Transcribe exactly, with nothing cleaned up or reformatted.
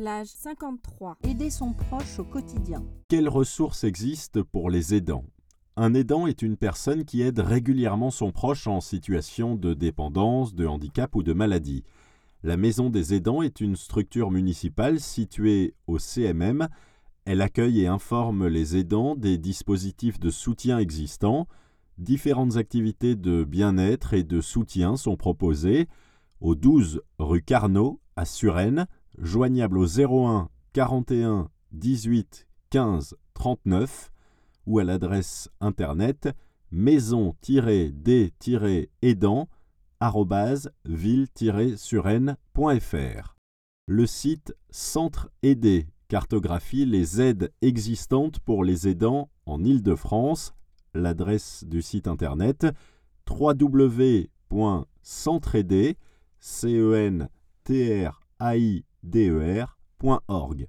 Plage cinquante-trois. Aider son proche au quotidien. Quelles ressources existent pour les aidants ? Un aidant est une personne qui aide régulièrement son proche en situation de dépendance, de handicap ou de maladie. La Maison des aidants est une structure municipale située au C M M. Elle accueille et informe les aidants des dispositifs de soutien existants. Différentes activités de bien-être et de soutien sont proposées au douze rue Carnot à Suresnes, joignable au zéro un quarante et un dix-huit quinze trente-neuf ou à l'adresse internet maison des aidants arobase ville tiret suresnes point f r. Le site Centre Aider cartographie les aides existantes pour les aidants en Île-de-France. L'adresse du site internet w w w point centreaider point org.